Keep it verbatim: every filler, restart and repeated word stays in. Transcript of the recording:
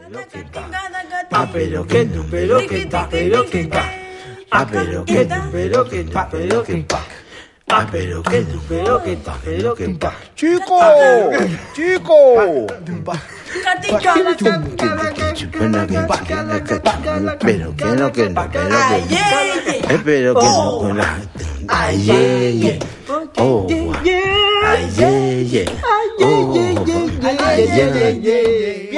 que ta. Ah, pero que tu, pero que ta, pero que ta. Ah, pero que tu, pero que ta, pero que ta. Ah, pero que tu, pero que ta, pero que ta. ¡Chico! ¡Chico! Pero que no, que no, pero que no, que no. Pero que no, ay, yeah, yeah. Oh, ay, yeah, yeah. Oh, ay, yeah, yeah.